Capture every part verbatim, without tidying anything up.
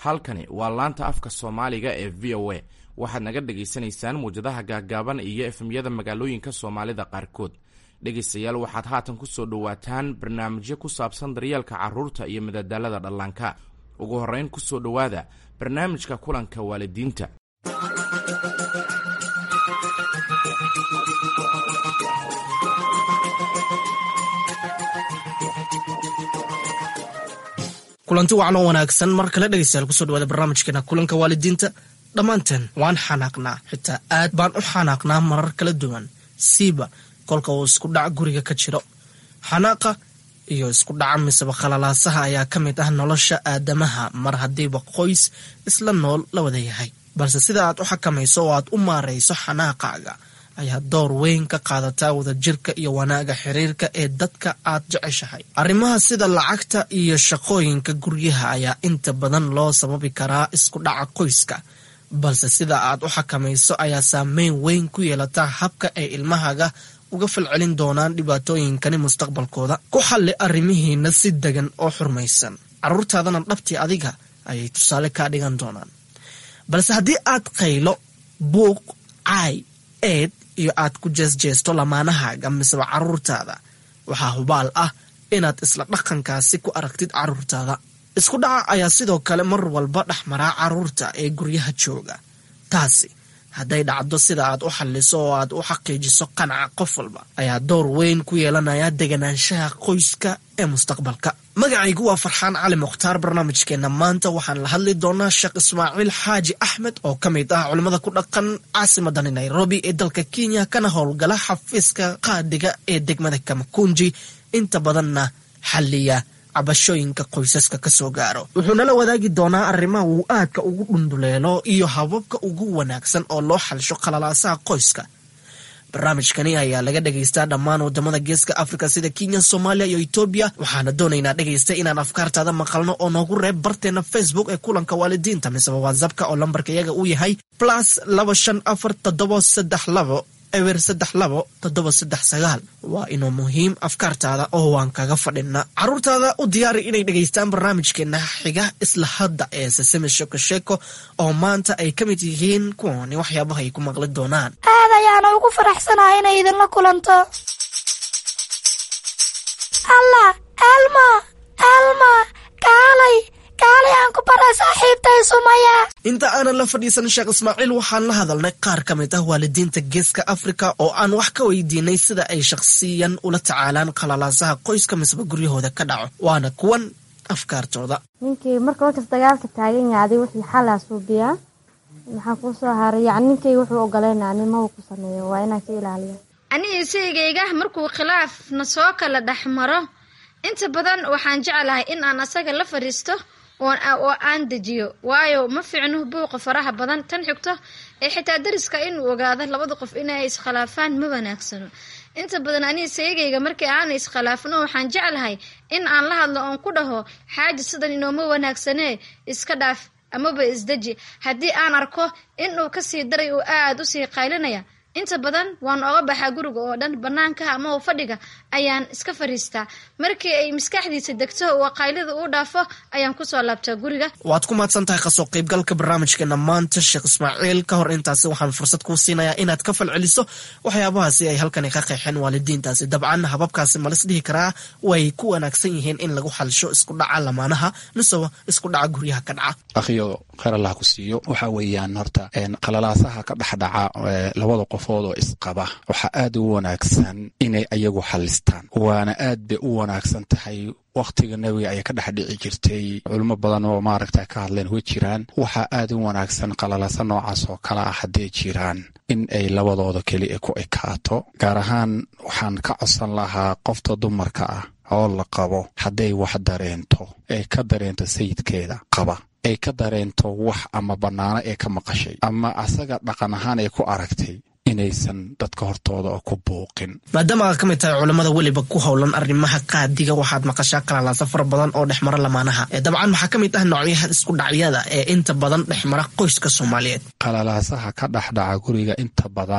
halkani waa laanta afka Soomaaliga ee V O A. waxaad naga dhageysanaysaan muujadaha gaagaaban iyo efemyada magaalooyinka Soomaalida qaarkood. dhegeystayaal waxaad haatan ku soo dhawaataan barnaamijyo ku saabsan daryeelka carruurta iyo madadaalada dhallaanka. ugu horeyn ku soo dhawaada barnaamijka kulanka waalidiinta. kulanti wacan oo wanaagsan mar kale dhegeystayaal kusoo dhawaada barnaamijkeena kulanka waalidiinta. dhammaanteen waan xanaaqnaa, xitaa aad baan u xanaaqnaa marar kala duwan, siiba kolka uu isku dhac guriga ka jiro. xanaaqa iyo isku dhaca miseba khalalaasaha ayaa ka mid ah nolosha aadamaha mar haddiiba qoys isla nool la wada yahay, balse sida aad u xakamayso oo aad u maarayso xanaaqaaga ayaa door weyn ka qaadataa wadajirka iyo wanaaga xiriirka ee dadka aad jeceshahay. arrimaha sida lacagta iyo shaqooyinka guryaha ayaa inta badan loo sababi karaa isku dhaca qoyska, balse sida aad u xakamayso ayaa saameyn weyn ku yeelataa habka ay ilmahaaga uga falcelin doonaan dhibaatooyinkani mustaqbalkooda. ku xalli arrimihiina si degan oo xurmaysan, carruurtaadana dhabtii adiga ayay tusaale kaa dhigan doonaan. balse haddii aad qaylo, buuq, caay, eed iyo aad ku jeesjeesto lamaanahaaga miseba carruurtaada, waxaa hubaal ah inaad isla dhaqankaasi ku aragtid carruurtaada. isku dhaca ayaa sidoo kale mar walba dhexmaraa carruurta ee guryaha jooga. taasi hadday dhacdo sida aad u xalliso oo aad u xaqiijiso qanaca qof walba ayaa door weyn ku yeelanaya deganaanshaha qoyska ee mustaqbalka. magacaygu waa Farxaan Cali Mukhtaar. barnaamijkeena maanta waxaan la hadli doonaa Sheekh Ismaaciil Xaaji Axmed oo ka mid ah culimada ku dhaqan caasimadani Nairobi ee dalka Kenya, kana howlgala xafiiska qaadiga ee degmada Kamakunji, inta badanna xalliya cabashooyinka qoysaska ka soo gaaro. wuxuu nala wadaagi doonaa arrimaha uu aadka ugu dhunduleelo iyo hababka ugu wanaagsan oo loo xalsho khalalaasaha qoyska. barnaamijkani ayaa laga dhegaystaa dhammaan wadamada geeska Afrika sida Kenya, Soomaaliya iyo Ethiopia. waxaana doonaynaa dhegaysta inaan afkaartaada maqalno oo noogu reeb barteena Facebook ee kulanka waalidiinta miseba WhatsAppka oo lambarka iyaga uu yahay plus laba shan afar toddoba saddex labo ewer saddex labo toddoba saddex sagaal. waa inuu muhiim afkaartaada oo waan kaga fadhina. carruurtaada u diyaari inay dhegaystaan barnaamijkeena xiga isla hadda ee Sesame Sheko Sheko oo maanta ay ka mid yihiin kuwani waxyaabaha ay ku maqli doonaan. aad ayaan ugu faraxsanahay inay idinla kulanto. allah alma alma kaalay kaalay aan ku baray saaxiibtay Sumaya. inta aanan la fadhiisan Sheekh Ismaaciil waxaan la hadalnay qaar ka mid ah waalidiinta geeska Afrika oo aan wax ka weydiinay sida ay shakhsiyan ula tacaalaan khalalaasaha qoyska misba guryahooda ka dhaco, waana kuwan afkaartooda. ninkii marka markas dagaalka taagan yahay wixii xal ah suubiya maxaa ku soo haray, yacni ninkii wuxuu ogolaynaa nimo uu ku sameeyo waa inaan ka ilaaliyo. aniga isagayga markuu khilaaf na soo kala dhaxmaro inta badan waxaan jecelahay in aan asaga la fariisto oo aan dejiyo, waayo ma fiicno buuqa faraha badan. tan xigto ee xitaa dariska inuu ogaado labada qof inay iskhilaafaan ma wanaagsano. inta badan aniga sayigayga markii aan iskhilaafno waxaan jecelahay in aan la hadlo oon ku dhaho xaaji sidan inooma wanaagsanee iska dhaaf amaba isdeji. haddii aan arko inuu kasii daray uu aad u sii qaylinaya, inta badan waan oga baxaa guriga oo dhan, banaanka ama fadhiga ayaan iska fariistaa. markii ay maskaxdiisa degto oo qaylida uu dhaafo ayaan ku soo laabtaa guriga. waad ku mahadsan tahay kasoo qaybgalka barnaamijkeena maanta Sheekh Ismaaciil. ka hor intaasi waxaan fursad kuu siinayaa inaad ka falceliso waxyaabahaasi ay halkani ka qeexeen waalidiintaasi. dabcan hababkaasi ma lis dhihi karaa way ku wanaagsan yihiin in lagu xalsho isku dhaca lamaanaha misaba isku dhaca guryaha ka dhaca. akhiyo khayr Allah ku siiyo. waxa weeyaan horta khalalaasaha ka dhaxdhaca labada qof oo isqaba waxa aad u wanaagsan inay ayagu xalistaan, waana aad bay u wanaagsan tahay. waqtiga nabiga ayaa ka dhex dhici jirtay, culimo badan oo maaragtay ka hadleen way jiraan. waxa aad u wanaagsan qalalaasa noocaas oo kala ah hadday jiraan in ay labadooda keli ku ekaato. gaar ahaan waxaan ka codsan lahaa qofta dumarka ah oo la qabo hadday wax dareento ay ka dareento sayidkeeda qaba, ay ka dareento wax ama bannaano ee ka maqashay ama asaga dhaqan ahaan ay ku aragtay, inaysan dadka hortooda oo ku buuqin. maadaama aad ka mid tahay culimada weliba ku howlan arrimaha qaadiga, waxaad maqashaa khalalaasa fara badan oo dhexmara lamaanaha. dabcan waxaa ka mid ah noocyaha isku dhacyada ee inta badan dhexmara qoyska Soomaaliyeed. khalalaasaha ka dhexdhaca guriga inta badan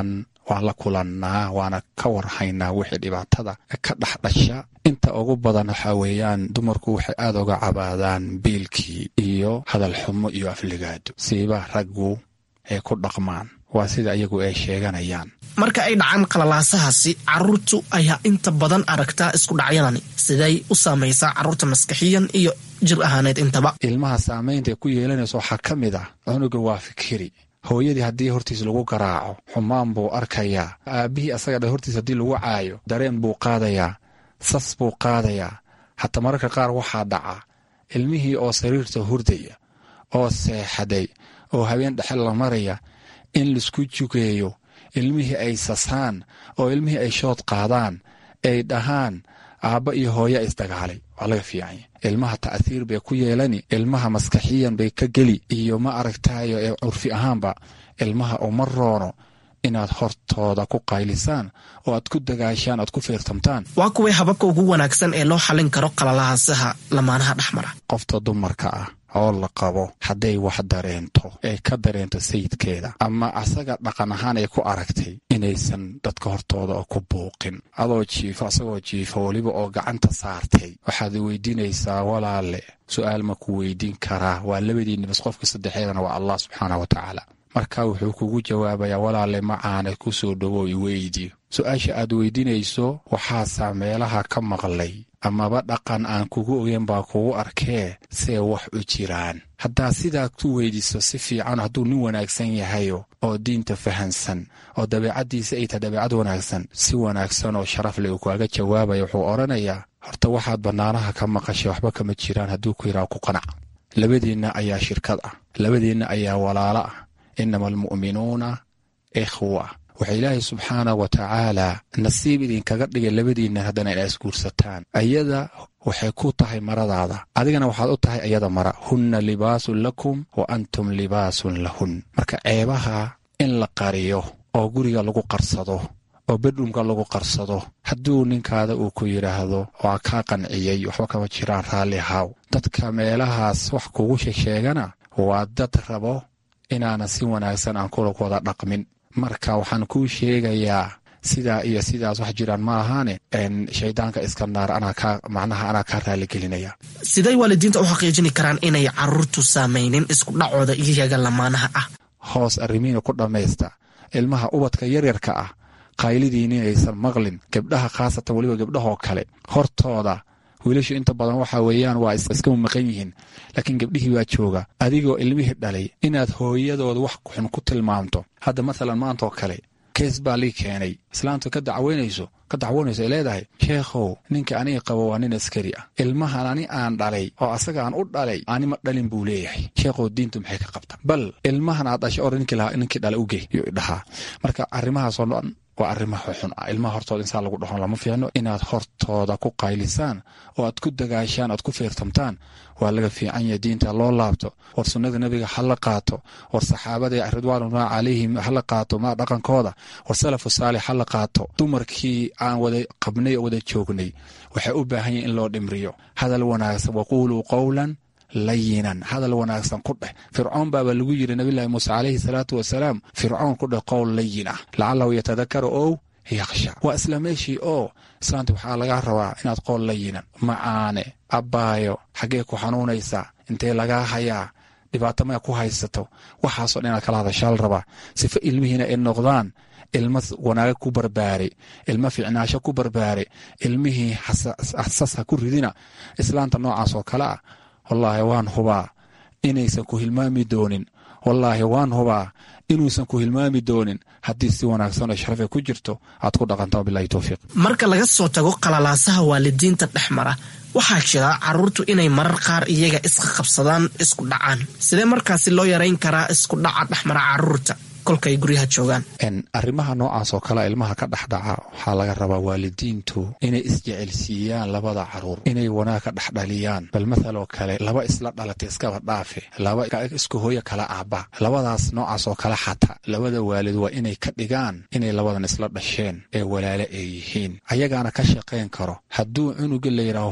waan la kulannaa waana ka warhaynaa wixii dhibaatada ka dhexdhasha. inta ugu badan waxaa weeyaan dumarku waxay aad uga cabaadaan biilkii iyo hadal xumo iyo afligaado siiba raggu ay ku dhaqmaan, waa sida iyagu ay sheeganayaan. marka ay dhacaan qalalaasahaasi carruurtu ayaa inta badan aragtaa isku dhacyadani siday u saamaysaa carruurta maskaxiyan iyo jir ahaaneed intaba. ilmaha saamaynta ay ku yeelanayso waxaa ka mid ah cunuga waa fikiri. hooyadii haddii hortiis lagu garaaco xumaan buu arkayaa. aabbihii asaga dha hortiis haddii lagu caayo dareen buu qaadayaa, sas buu qaadayaa. hataa mararka qaar waxaa dhaca ilmihii oo sariirta hurdaya oo seexaday oo habeen dhexel la maraya in laisku jugeeyo, ilmihii ay sasaan oo ilmihii ay shood qaadaan, ay dhahaan aabba iyo hooya isdagaalay. waa laga fiicanya. ilmaha ta'hiir bay ku yeelani, ilmaha maskaxiyan bay ka geli, iyo ma aragtaayo ee curfi ahaanba ilmaha uma roono inaad hortooda ku qaylisaan oo aad ku dagaashaan, aad ku fiirtamtaan. waa kuway hababka ugu wanaagsan ee loo xallin karo qalalaasaha lamaanaha dhexmara. qofta dumarka ah oo la qabo hadday wax dareento ay ka dareento sayidkeeda ama asaga dhaqan ahaan ay ku aragtay inaysan dadka hortooda oo ku buuqin, adoo jiifo asagoo jiifo weliba oo gacanta saartay, waxaad weydiinaysaa walaale su-aal ma ku weydiin karaa? waa labadiinni bas, qofka saddexeedana waa allah subxaana wa tacaala. marka wuxuu kugu jawaabayaa walaale macaane ku soo dhowow iweydiyo. su-aasha aad weydiinayso waxaasaa meelaha ka maqlay amaba dhaqan aan kugu ogeyn baa kugu arkee see wax u jiraan. haddaa sidaa ku weydiiso si fiican, hadduu nin wanaagsan yahayo oo diinta fahansan oo dabeecaddiisa ay tahay dabeecad wanaagsan, si wanaagsan oo sharaf leh uu kaaga jawaabaya. wuxuu odhanayaa horta waxaad bannaanaha ka maqashay waxba kama jiraan. hadduu ku yidhaha ku qanac. labadiinna ayaa shirkad ah, labadiinna ayaa walaalo ah. inama almu'minuuna ikhwa. waxa ilaahay subxaana wa tacaala nasiib idinkaga dhigay labadiinna haddana inaa isguursataan. ayada waxay ku tahay maradaada, adigana waxaad u tahay ayada mara. hunna libaasun lakum wa antum libaasun lahun. marka ceebaha in la qariyo oo guriga lagu qarsado oo bedruumka lagu qarsado, hadduu ninkaada uu ku yidhaahdo waa kaa qanciyey waxba kama jiraan raalli haw. dadka meelahaas wax kugu sheegsheegana waa dad rabo inaana si wanaagsan aan kula wada dhaqmin. marka waxaan kuu sheegayaa sidaa iyo sidaas wax jiraan ma ahaane shaydaanka iska naar anaa ka macnaha anaa kaa raaligelinaya. siday waalidiinta u xaqiijini karaan inay carruurtu saamaynin isku dhacooda iyaga lamaanaha ah? hoos arrimiina ku dhammaysta. ilmaha ubadka yaryarka ah qaylidiin inaysan maqlin. gabdhaha khaasatan weliba gabdhahoo kale hortooda wiilashu inta badan waxa weeyaan waa iska maqan yihiin, laakiin gabdhihii waa jooga. adigoo ilmihii dhalay inaad hooyadooda wax xun ku tilmaamto. hadda maalan maantaoo kale kees baa lii keenay, islaantu ka dacweynayso ka dacwoonayso ay leedahay sheekhow ninka aniga qabo waa nin askari ah, ilmahan ani aan dhalay oo asaga aan u dhalay ani ma dhalin buu leeyahay. sheekhow diintu maxay ka qabta? bal ilmahan aad dhashay or ninkii dhalay u gey yuu dhahaa. marka arrimahaasoo dhan waa arrimaha xun ah. ilmaha hortooda insaan lagu dhaqon lama fiicno. inaad hortooda ku qaylisaan oo aad ku dagaashaan, aad ku fiirtamtaan waa laga fiican yahay. diinta loo laabto, war sunnada nebiga ha la qaato, war saxaabada ridwaanullahi calayhim ha la qaato ma dhaqankooda, war salafu saalix ha la qaato. dumarkii aan wada qabnay oo wada joognay waxay u baahan yihin in loo dhimriyo. hadal wanaagsan, waquuluu qowlan layinan, hadal wanaagsan ku dheh. fircoon baaba lagu yidhi nabillaahi muuse calayhi salaatu wasalaam, fircoon ku dheh qowl layin ah lacalahu yatadakaru ow yakhsha. waa isla meeshii oo islaanta waxaa lagaa rabaa inaad qowl layinan, macaane, abbaayo, xaggee ku xanuunaysaa, intee lagaa hayaa, dhibaato maya ku haysato, waxaasoo dhan inaad kala hadashaa la rabaa. sifa ilmihiina ay noqdaan ilma wanaaga ku barbaare, ilma fiicnaasho ku barbaare. ilmihii xasas ha ku ridina. islaanta noocaas oo kale ah wallaahi waan hubaa inaysan ku hilmaami doonin. wallaahi waan hubaa inuusan ku hilmaami doonin haddii si wanaagsan oo sharafay ku jirto aad ku dhaqantaa. bilahi towfiiq. marka laga soo tago qalalaasaha waalidiinta dhex mara, waxaa jira carruurtu inay marar qaar iyaga iska qabsadaan, isku dhacaan. sidee markaasi loo yarayn karaa isku dhaca dhexmara carruurta kolkay guryaha joogaan? arrimaha noocaas oo kale ilmaha ka dhexdhaca waxaa laga rabaa waalidiintu inay isjecelsiiyaan labada caruur, inay wanaag ka dhexdhaliyaan. bal mathaloo kale laba isla dhalatay iskaba dhaafe, laba isku hooyo kala aabba, labadaas noocaas oo kale xataa labada waalid waa inay ka dhigaan inay labadan isla dhasheen ee walaale ay yihiin. ayagaana ka shaqayn karo. hadduu cunuga la yidhaaho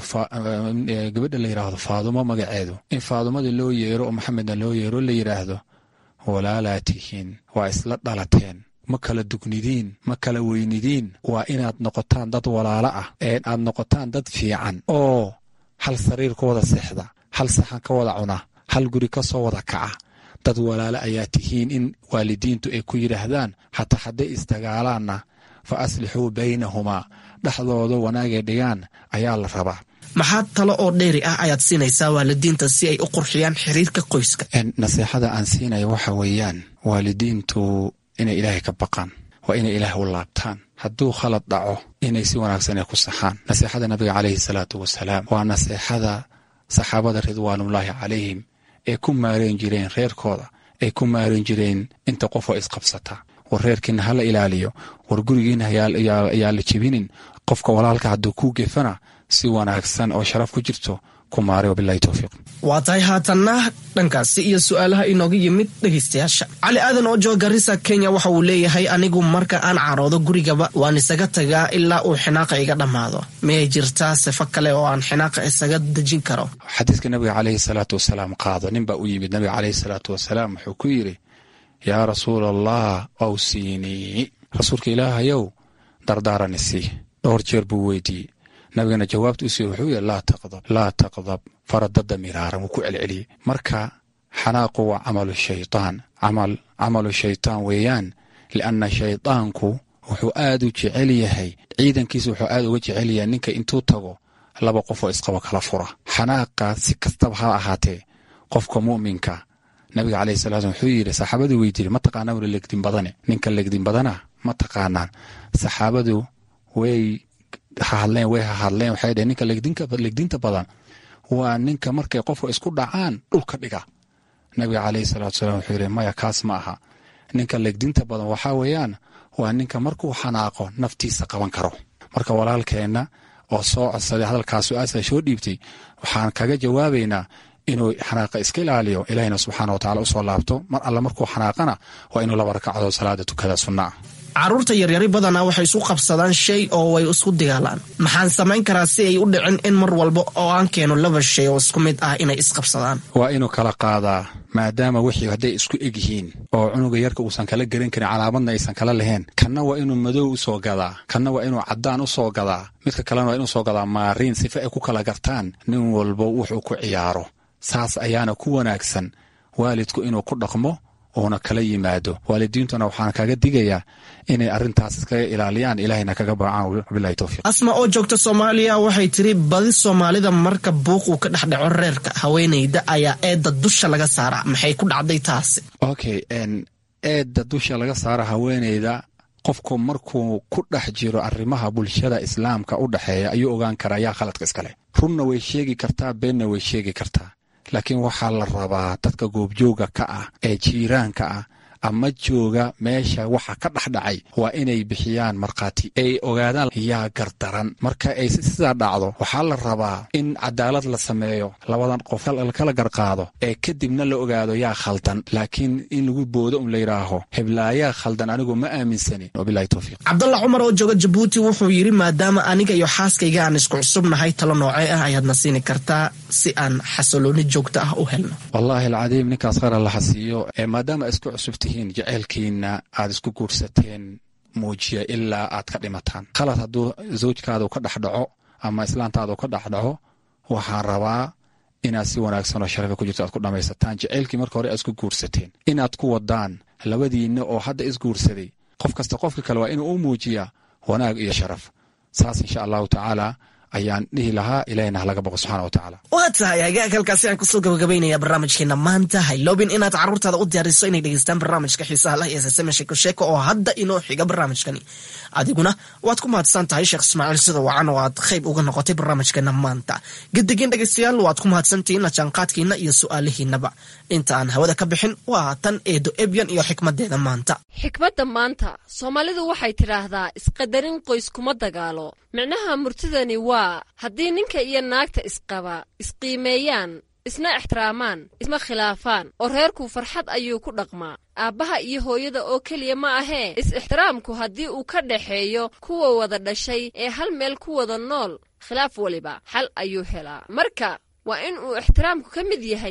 gabadha la yidhaahdo faadumo magaceedu, in faadumadii loo yeero oo maxamedna loo yeero la yidhaahdo walaalaa tihiin, waa isla dhalateen, ma kala dugnidiin ma kala weynidiin waa inaad noqotaan dad walaalo ah ee aad noqotaan dad fiican oo hal sariir ka wada seexda hal saxan ka wada cuna hal guri ka soo wada kaca dad walaalo ayaa tihiin in waalidiintu ay ku yidhaahdaan hataa hadday isdagaalaanna fa aslixuu baynahumaa dhexdooda wanaagay dhigaan ayaa la rabaa. maxaa talo oo dheeri ah ayaad siinaysaa waalidiinta si ay u qurxiyaan xiriirka qoyska? nasiixada aan siinaya waxa weeyaan waalidiintu inay ilaahay ka baqaan waa inay ilaahay u laabtaan hadduu khalad dhaco inay si wanaagsan ay ku saxaan. nasiixada nabiga calayhi salaatu wasalaam waa nasiixada saxaabada ridwaanullaahi calayhim ee ku maareen jireen reerkooda ay ku maareen jireen inta qof oo isqabsata war reerkiina hala ilaaliyo war gurigiina ayaa la jebinin qofka walaalka hadduu kuu gefana si wanaagsan oo sharaf ku jirto ku maare wabillahi tawfiiq. waa tahay haatanna dhankaasi iyo su-aalaha inooga yimid dhegaystayaasha. cali aadan oo jooga Garissa Kenya waxa uu leeyahay anigu marka aan caroodo gurigaba waan isaga tagaa ilaa uu xinaaqa iga dhammaado miyay jirtaa sifo kale oo aan xinaaqa isaga dejin karo? xadiiska nabiga calayhi salaatu wasalaam qaado nin baa u yimid nabiga calayhi salaatu wasalaam wuxuu ku yidhi yaa rasuul allah awsiinii rasuulka ilaahayow dardaarani sii. dhowr jeer buu weydiiyey nabigana jawaabta u sii wuxuu yidhi laa taqdab laa taqdab faradada miraaran wuu ku celceliyey. marka xanaaqu waa camalu shaytaan camal camalu shaytaan weeyaan lianna shaytaanku wuxuu aad u jecel yahay ciidankiisa wuxuu aad uga jecel yahay ninka intuu tago laba qof oo isqabo kala fura. xanaaqa si kastaba ha ahaatee qofka mu'minka nabiga calayhi salaam wuxuu yidhi saxaabadu weydiiyey ma taqaanaa wala legdin badane ninka legdin badana ma taqaanaan? saxaabadu way hadleen way hadleen waxay dhaheen ninka legdinka legdinta badan waa ninka markay qofka isku dhacaan dhulka dhiga. nabiga calayhi salaatu wasalaam wuxuu yidhi maya kaas ma aha ninka legdinta badan waxaa weeyaan waa ninka markuu xanaaqo naftiisa qaban karo. marka walaalkeenna oo soo codsaday hadalkaas su-aasha soo dhiibtay waxaan kaga jawaabaynaa inuu xanaaqa iska ilaaliyo ilaahina subxaana wa tacaala usoo laabto mar alla markuu xanaaqana waa inuu laba rakacadood salaada tukada sunna ah. carruurta yaryari badanaa waxay isu qabsadaan shay oo way isku dagaalaan maxaan samayn karaa si ay u dhicin in mar walba oo aan keeno laba shay oo isku mid ah inay isqabsadaan? waa inuu kala qaadaa maadaama wixii hadday isku eg yihiin oo cunuga yarka uusan kala garan karin calaamadna aysan kala lahayn kanna waa inuu madow u soo gadaa kanna waa inuu caddaan u soo gadaa midka kalena waa inuu soo gadaa maariin sifa ay ku kala gartaan nin walba wuxuu ku ciyaaro. saas ayaana ku wanaagsan waalidku inuu ku dhaqmo uuna kala yimaado. waalidiintuna waxaan kaga digayaa inay arrintaas iskaga ilaaliyaan ilaahayna kaga baacaan wabillahi tawfiiq. asma oo joogta Soomaaliya waxay tiri badi Soomaalida marka buuq uu ka dhex dhaco reerka haweeneyda ayaa eedda dusha laga saaraa maxay ku dhacday taasi? okay en eedda dusha laga saara haweeneyda qofku markuu ku dhex jiro arrimaha bulshada islaamka u dhaxeeya ayuu ogaan karaa yaa khaladka iskale. runna way sheegi kartaa beenna way sheegi kartaa laakiin waxaa la rabaa dadka goobjooga ka ah ee jiiraanka ah ama jooga meesha waxa ka dhexdhacay waa inay bixiyaan markhaati ay ogaadaan yaa gardaran. marka ay sidaa dhacdo waxaa la rabaa in cadaalad la sameeyo labadan qof kala garqaado ee kadibna la ogaado yaa khaldan laakiin in lagu boodo un la yidhaaho heblaayaa khaldan anigu ma aaminsani. wabillahi tawfiiq. cabdalla cumar oo jooga Jabuuti wuxuu yidhi maadaama aniga iyo xaaskayga aan isku cusubnahay talo noocee ah ayaadna siini kartaa si aan xasilooni joogto ah u helno? wallaahi alcadiim ninkaas khayr alla hasiiyo ee maadaama isku cusubtihiin jaceylkiina aad isku guursateen muujiya ilaa aad ka dhimataan. khalad hadduu zawjkaadu ka dhex dhaco ama islaantaadu ka dhex dhaco waxaan rabaa inaad si wanaagsan oo sharafa ku jirto aad ku dhammaysataan jaceylkii marka hore aad isku guursateen inaad ku wadaan labadiinna oo hadda isguursaday qof kasta qofka kale waa inuu u muujiyaa wanaag iyo sharaf. saas insha allahu tacaala ayaan dhihi lahaa ilaahina halaga boqo subxaana wa tacaala. waa tahay hagaag halkaasi aan kusoo gabagabaynaya barnaamijkeena maanta hayloobin inaad carruurtaada u diyaariso inay dhegeystaan barnaamijka xiisaha lah ee sasame sheeko sheeko oo hadda inoo xiga barnaamijkani. adiguna waad ku mahadsan tahay sheekh ismaaciil sida wacan oo aad qayb uga noqotay barnaamijkeena maanta. gadigeen dhegeystayaal waad ku mahadsantihiin la jaanqaadkiina iyo su-aalihiinaba. inta aan hawada ka bixin waa tan eedo ebyan iyo xikmadeeda maanta. xikmadda maanta soomaalidu waxay tidhaahdaa isqadarin qoys kuma dagaalo. micnaha murtidani waa haddii ninka iyo naagta isqaba isqiimeeyaan isna ixtiraamaan isma khilaafaan oo reerku farxad ayuu ku dhaqmaa. aabbaha iyo hooyada oo keliya ma ahee is-ixtiraamku haddii uu ka dhaxeeyo kuwa wada dhashay ee hal meel ku wada nool khilaaf weliba xal ayuu helaa. marka waa in uu ixtiraamku ka mid yahay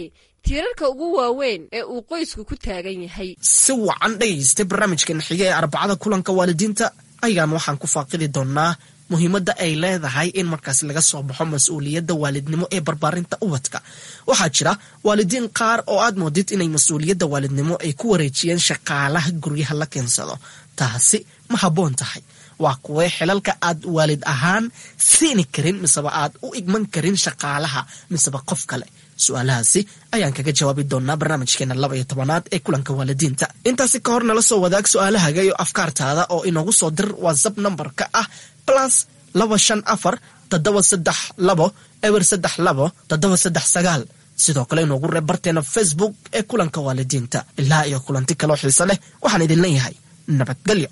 tiirarka ugu waaweyn ee uu qoysku ku taagan yahay. si wacan dhegaysta barnaamijkan xiga ee arbacada kulanka waalidiinta ayaan waxaan ku faaqidi doonaa muhiimadda ay leedahay in markaas laga soo baxo mas-uuliyadda waalidnimo ee barbaarinta ubadka. waxaa jira waalidiin qaar oo aad moodid inay mas-uuliyadda waalidnimo ay ku wareejiyeen shaqaalaha guryaha la keensado. taasi ma habboon tahay? waa kuwee xilalka aad waalid ahaan siini karin miseba aad u igman karin shaqaalaha miseba qof kale? su-aalahaasi ayaan kaga jawaabi doonaa barnaamijkeena laba iyo tobanaad ee kulanka waalidiinta. intaasi ka hor nala soo wadaag su-aalahaga iyo afkaartaada oo inoogu soo dir whatsapp nambarka ah plus laba shan afar toddoba saddex labo eber saddex labo toddoba saddex sagaal. sidoo kale inoogu reeb barteena facebook ee kulanka waalidiinta. ilaa iyo kulanti kaloo xiise leh waxaan idin leeyahay nabadgelyo.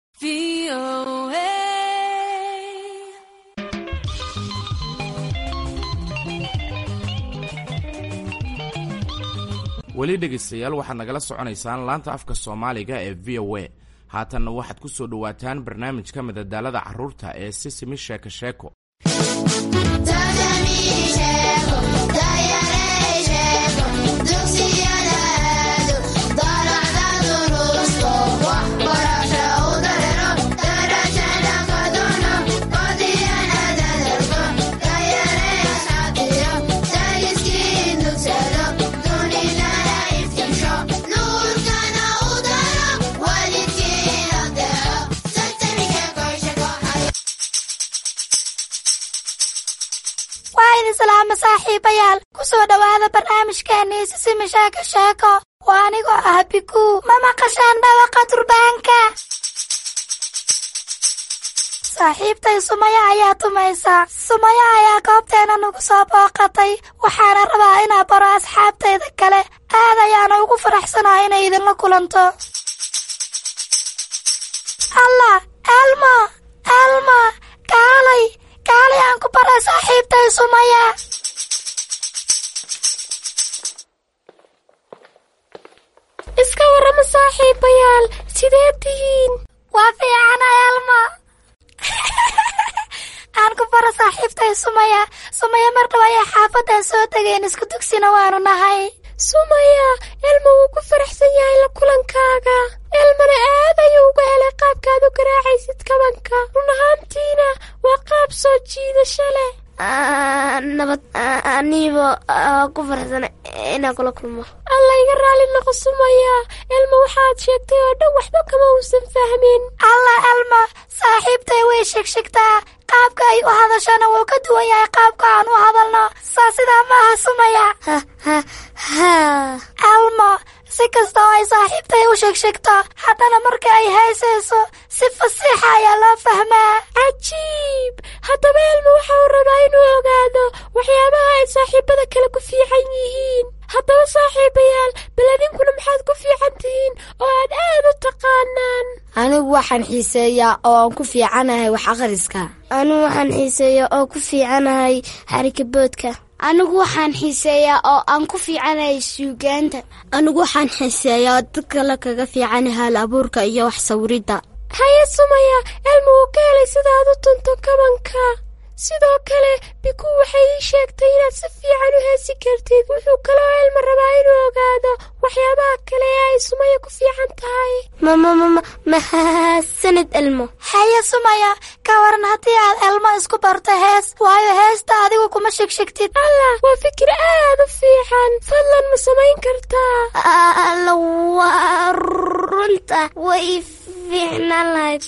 weli dhegaystayaal waxaad nagala soconaysaan laanta afka soomaaliga ee v o a. haatanna waxaad ku soo dhowaataan barnaamijka madadaalada carruurta ee sisimi sheeko sheeko. salaama saaxiibayaal ku soo dhawaada barnaamijkeennii sisimi sheeko sheeko. waa anigoo ah biku. ma maqashaan dhawaqa durbaanka? saaxiibtay Sumaya ayaa tumaysa. Sumaya ayaa goobteena nagu soo booqatay. waxaana rabaa inaan baro asxaabtayda kale. aad ayaana ugu faraxsanahay inay idinla kulanto. allah elmo elmo kaalay kaalay aan ku baray saaxiibtay Sumaya. iska warrama saaxiibayaal, sidee tihiin? waa fiicana elmo. aan ku baro saaxiibtay Sumaya. Sumaya mar dhaba ayay xaafaddan soo tegeen, isku dugsina waanu nahay. Sumaya, elmo wuu ku faraxsan yahay la kulankaaga. elmana aad ayuu uga helay qaabkaad u garaacaysid kabanka. run ahaantiina waa qaab soo jiidasho leh. nabad aniibo ku faraxsan inaan kula kulmo. alla iga raali noqo Sumaya, elmo waxaad sheegtay oo dhan waxba kama uusan fahmin. alla elmo saaxiibtay way sheegshegtaa. qaabka ay u hadashana wuu ka duwan yahay qaabka aan u hadalno. saa sidaa maaha Sumaya. elmo si kasta oo ay saaxiibtay u sheegshegto, haddana marka ay haysayso si fasiixa ayaa loo fahmaa. cajiib. haddaba elmo waxa uu rabaa inuu ogaado waxyaabaha ay saaxiibada kale ku fiican yihiin. haddaba saaxiibayaal, bal idinkuna maxaad ku fiican tihiin oo aad aad u taqaanaan? anigu waxaan xiiseeyaa oo aan ku fiicanahay wax akhriska. anigu waxaan xiiseeyaa oo ku fiicanahay xarikaboodka. anigu waxaan xiiseeyaa oo aan ku fiicanahay suugaanta. anigu waxaan xiiseeyaa dad kale kaga fiican hal abuurka iyo wax sawirida. haya Sumaya, elmo wuu ka helay sidaad u tunto kabanka. sidoo kale biku waxay ii sheegtay inaad si fiican u heesi kartid. wuxuu kaloo elmo rabaa inuu ogaado waxyaabaha kale ee ay Sumaya ku fiican tahay. mamamama mahadsanid elmo. haya Sumaya, ka waran haddii aad elmo isku barto hees, waayo heesta adigu kuma shegshegtid. allah, waa fikir aad u fiican. fadlan ma samayn kartaa? alla waa runta way fiicnaan lahayd.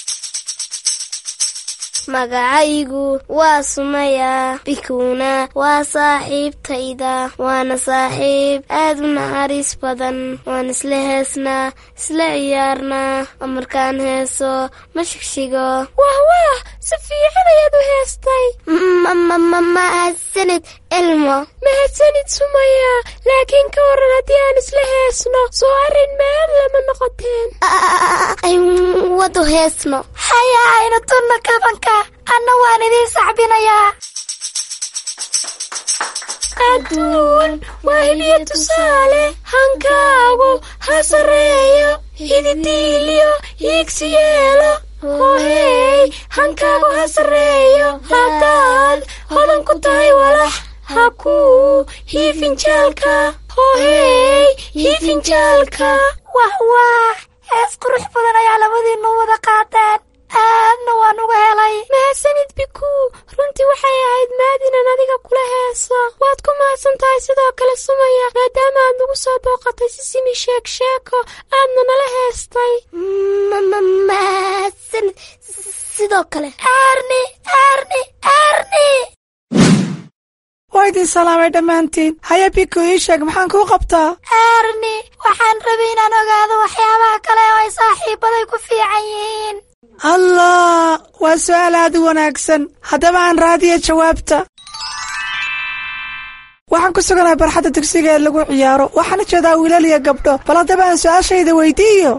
magacaygu waa Sumaya, bikuna waa saaxiibtayda. waana saaxiib aad u naxariis badan. waan isla heesnaa, isla ciyaarnaa. oo markaan heeso ma shigshigo. wah wah, si fiican ayaad u heestay. mahadsanid elmo. mahadsanid Sumaya, laakiin ka waran haddii aan isla heesno, soo arrin meel lama noqoteen. ayn wadu heesno. haya ayna tunno kabanka, anna waan idiin sacbinayaa. adduun waa hiliyo tusaale. hankaagu ha sarreeyo, hididiiliyo hiigsi yeelo. hohey, hankaagu ha sarreeyo. haddaad hodan ku tahay walax, ha ku hiifin jeelka. hoohey hiifinjaalka. wah wah hees qurux badan ayaa labadiinu wada qaateen, aadna waan uga helay. mahadsanid biku, runtii waxay ahayd maadinan adiga kula heesa. waad ku mahadsan tahay sidoo kale Sumaya, maadaama aad nagu soo booqatay Sisimi sheek sheeko aadna nala heestay. mahadsanid sidoo kale. Erni Erni Erni waa idin salaamay dhammaantiin. haya biku ii sheeg maxaan kuu qabtaa? Erni waxaan rabay inaan ogaado waxyaabaha kale oo ay saaxiibaday ku fiican yihiin. allah, waa su-aal aad u wanaagsan. haddaba aan raadiya jawaabta. waxaan ku suganahay barxadda dugsiga ee lagu ciyaaro, waxaana jeedaa wiilal iyo gabdho. bal haddaba aan su-aashayda weydiiyo.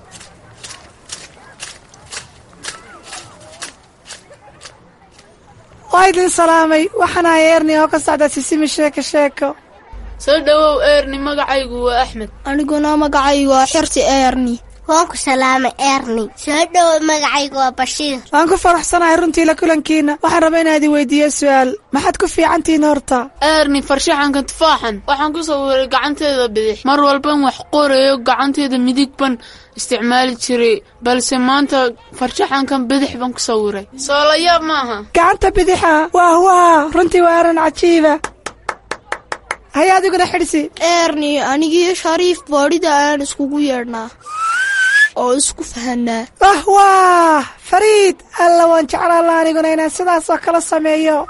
waa idin salaamay, waxaan ahay Erni oo ka socda Sisimi sheeko sheeko. soo dhawow Erni, magacaygu waa Axmed. aniguna magacaygu waa Xirsi Erni. waan ku salaamay Erni. soo dhawow, magacaygu waa Bashiir. waan ku faraxsanahay runtii la kulankiina. waxaan rabaa inaad i weydiiyo su-aal. maxaad ku fiicantihiin horta? Erni, farshaxanka tufaaxan waxaan ku sawiray gacanteeda bidix. mar walban wax qorayo gacanteeda midig ban isticmaali jiray, balse maanta farshaxankan bidix baan ku sawiray. soo la yaab maaha? gacanta bidixa? wah wah, runtii waa arin cajiiba. haya adiguna Xirsi. Erni, anigii Shariif boodhida ayaan iskugu yeedhnaa oo isku fahanaa. wah wah, Fariid, alla waan jeclaan lahaa aniguna inaan sidaas oo kala sameeyo.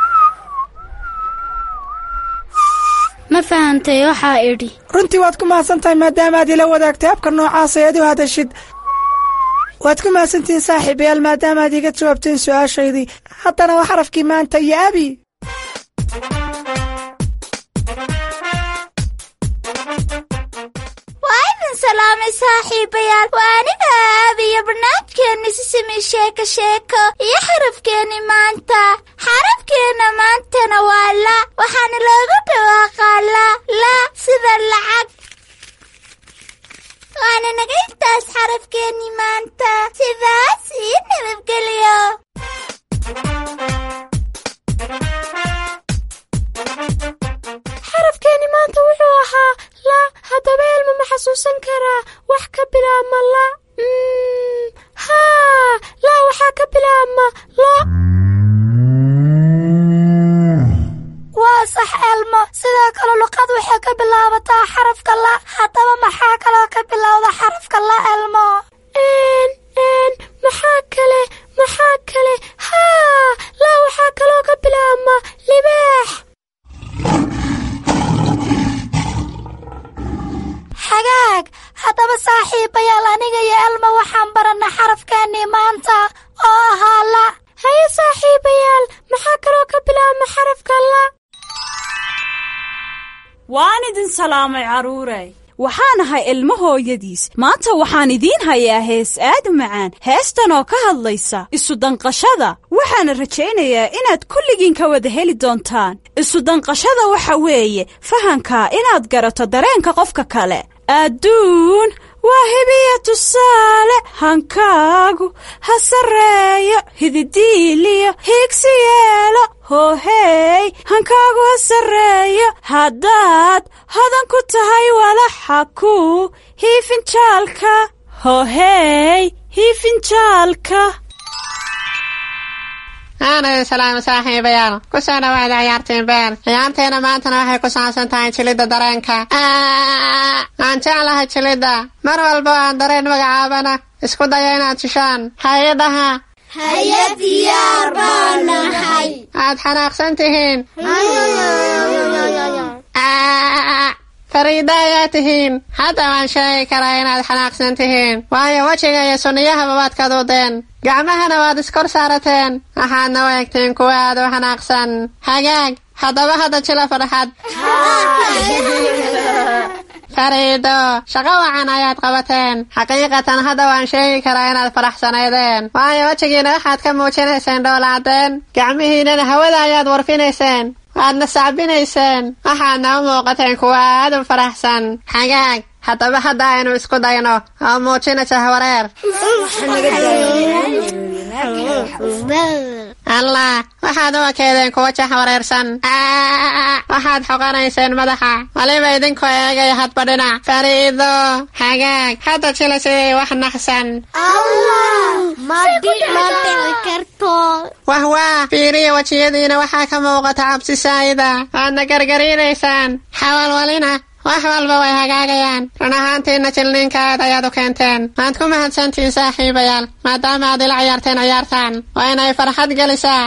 ma fahantay waxaa idhi? runtii waad ku mahadsan tahay maadaama aad ila wadaagtay habka noocaas ee aad u hadashid. waad ku mahadsantihiin saaxiibayaal maadaama aad iga jawaabteen su-aashaydii. haddana waa xarafkii maanta iyo abi. salaamay saaxiibayaal, waa aniga Abi iyo barnaamijkeeni Sisimi sheeko sheeko iyo xarafkeeni maanta. xarafkeena maantana waa la, waxaana loogu dhawaaqaa la la sida lacag. waana naga intaas xarafkeeni maanta, sidaas ii nabadgeliyo. xarafkeeni maanta wuxuu ahaa la. haddaba Elmo ma xasuusan karaa wax ka bilaabma la? haa, la waxaa ka bilaabma lo. waa sax Elmo, sidoo kale luqad waxay ka bilaabataa xarafka la. haddaba maxaa kaloo ka bilowda xarafka la Elmo? n n maxaa kale maxaa kale haa, la waxaa kaloo ka bilaabma libaax. xagaag, haddaba saaxiibayaal aniga iyo Elmo waxaan barannay xarafkeennii maanta oo ahaa la. haye saaxiibayaal, maxaa kaloo ka bilaabma xarafka la? waan idin salaamay carruurey, waxaan ahay Elmo hooyadiis. maanta waxaan idiin hayaa hees aad u macaan, heestan oo ka hadlaysa isu danqashada. waxaana rajaynayaa inaad kulligiin ka wada heli doontaan. isu danqashada waxa weeye fahanka inaad garato dareenka qofka kale. adduun waa hibiya tusaale, hankaagu ha sarreeyo, hididiiliyo hiigsi yeelo. hoohey hankaagu ha sarreeyo, haddaad hodan ku tahay walaxa ku hiifinjaalka. hoohey hiifinjaalka. aanay salaam saaxiibayaal, ku soo dhawaada ciyaartiin beer. ciyaarteena maantana waxay ku saabsan tahay jilidda dareenka. aan jeclahay jilidda. mar walba aan dareen magacaabana isku daya inaad jishaan. hay-adaha haye diyaar baan nahay. aad xanaaqsan tihiin. Fariida ayaa tihiin. hadda waan sheegi karaa inaad xanaaqsan tihiin, waayo wejiga iyo sunniyahaba waad ka duudeen, gacmahana waad iskor saarateen, waxaadna u egtiin kuwa aad u xanaaqsan. hagaag, haddaba hadda jila farxad. fariido, shaqo wacan ayaad qabateen. xaqiiqatan hadda waan sheegi karaa inaad faraxsanaydeen, waayo wejigiina waxaad ka muujinayseen dhoolacdeen, gacmihiinana hawada ayaad warfinayseen, waadna sacbinayseen, waxaadna u muuqateen kuwa aad u faraxsan. xagaag, haddaba hadda aynu isku dayno oo muujinaysa wareer. allah waxaad u ekeedeen kuwa jax wareersan waxaad xoqanayseen madaxa waliba idinkoo eegaya hadba dhinac fariido hagaag hadda jilasay wax naxsan ma dhici karto wah wah fiiriya wajiyadiina waxaa ka muuqata cabsi saayida waadna gargariinaysaan xawalwalina wax walba way hagaagayaan run ahaantiina jilniinkaad ayaad u keenteen waad ku mahadsantihiin saaxiibayaal maadaama aad ila ciyaarteen ciyaartaan waa inay farxad gelisaa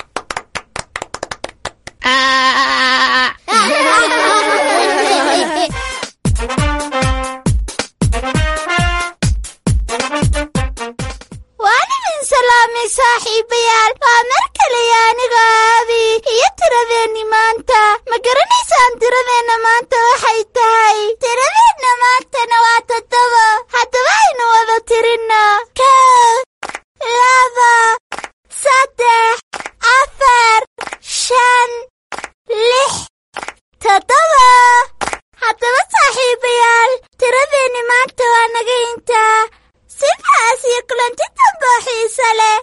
waan idin salaamay saaxiibayaal waa mar kaliya aniga aabi iyo tiradeenni maanta ma garanaysaan tiradeenna maanta waxay tahay tiradeenna maantana waa toddoba haddaba aynu wada tirinno kow laba saddex afar shan lix toddoba haddaba saaxiibayaal tiradeenni maanta waa naga intaa sidaas iyo kulanti dambe oo xiise leh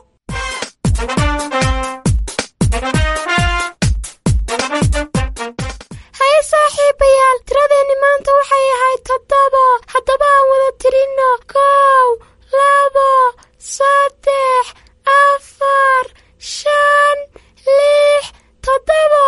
haye saaxiibayaal tiradeenni maanta waxay ahayd toddoba haddaba aan wada tirinno kow labo saddex afar shan lix toddoba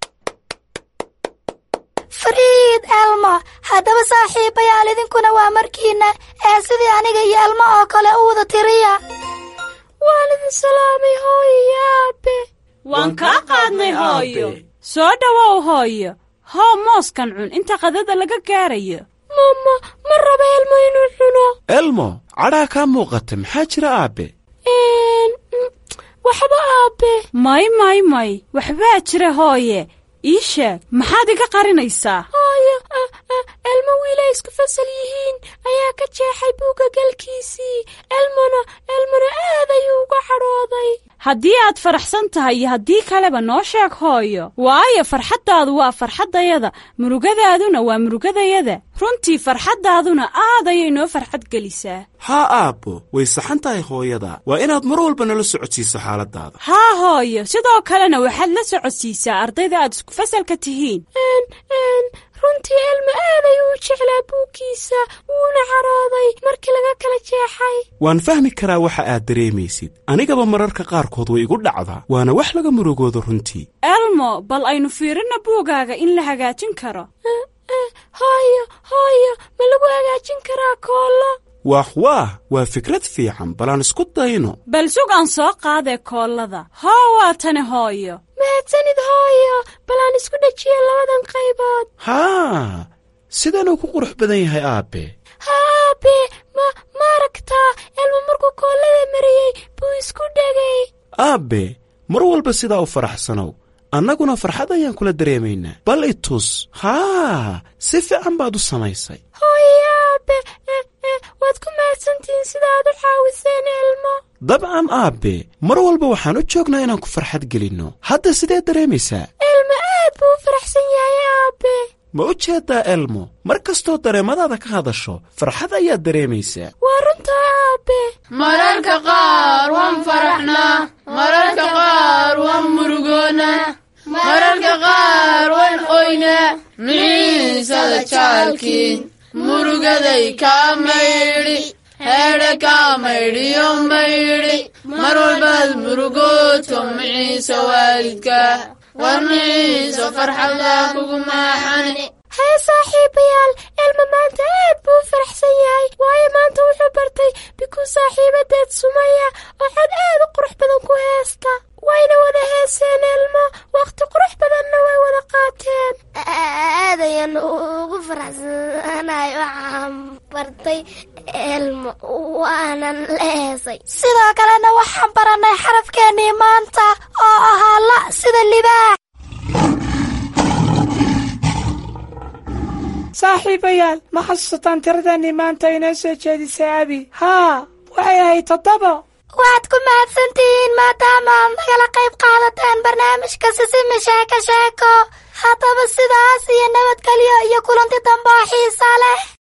fariid elmo haddaba saaxiibayaal idinkuna waa markiina ee sidii aniga iyo elmo oo kale u wada tiriya waan idin salaamay hooyo iyo aabe waan kaa qaadnay hooyo soo dhowow hooyo hoo mooskan cun inta qadada laga gaarayo mama ma raba elmo inuu cuno elmo cadhaa kaa muuqata maxaa jira aabe waxba aabe may may may waxbaa jira hooye ii sheeg maxaad iga qarinaysaa hooyo elmo wiilay isku fasal yihiin ayaa ka jeexay buugga galkiisii elmona elmona aad ayuu uga cadhooday haddii aad faraxsan tahay iyo haddii kaleba noo sheeg hooyo waayo farxaddaadu waa farxaddayada murugadaaduna waa murugadayada runtii farxaddaaduna aad ayay noo farxad gelisaa haa aabbo way saxan tahay hooyada waa inaad mar walba nala socodsiiso xaaladaada haa hooyo sidoo kalena waxaad la socodsiisaa ardayda aad isku fasalka tihiin runtii elmo aad ayuu u jeclaa buuggiisa wuuna cadhooday markii laga kala jeexay waan fahmi karaa waxa aad dareemaysid anigaba mararka qaarkood way igu dhacdaa waana wax laga murugoodo runtii elmo bal aynu fiirinna buugaaga in la hagaajin karo hooyo hooyo ma lagu hagaajin karaa koollo waah waah waa fikrad fiican balaan isku dayno bal sug aan soo qaadee koollada hoo waa tani hooyo mahadsanid hooyo balaan isku dhajiya labadan qaybood haa sidanuu ku qurux badan yahay aabe haa aabe ma ma aragtaa elmo markuu koollada mariyey buu isku dhegay aabe mar walba sidaa u faraxsanow annaguna farxad ayaan kula dareemaynaa bal i tus haa si fiican baad u samaysay hooyo aabe waad ku mahadsantihiin sidaaad u caawiseen elmo dabcan aabe mar walba waxaan u joognaa inaan ku farxad gelinno hadda sidee dareemaysaa elmo aad buu u faraxsan yahay aabe ma u jeedaa elmo mar kastoo dareemadaada ka hadasho farxad ayaad dareemaysaa waa runtaa aabe mararka qaar waan faraxnaa mararka qaar waan murugoonaa mararka qaar waan oynaa miciisada jaalkiin murugaday kaa maydhi heedha kaa maydhiyo maydhi mar walbaad murugooto miciisa waalidka war miciisa farxada kugu maaxani haye saaxiibayaal elmo maanta aad buu u faraxsan yahay waayo maanta wuxuu bartay bikuu saaxiibadeed sumaya oo cod aad u qurux badan ku heesta wayna wada heeseen elmo wakhti qurux badanna way wada qaateen aad ayaan ugu faraxsanahay waxaan bartay elmo waanan la heesay sidoo kalena waxaan barannay xarafkeennii maanta oo ahaa la sida libaax saaxiibayaal ma xasuusataan tiradeenii maanta inoo soo jeedisay abi haa waxay ahayd toddoba waad ku mahadsantihiin maadaama aad nagala qayb qaadateen barnaamijka sisimi sheeko sheeko haddaba sidaas iyo nabadgelyo iyo kulanti dambe oo xiisa leh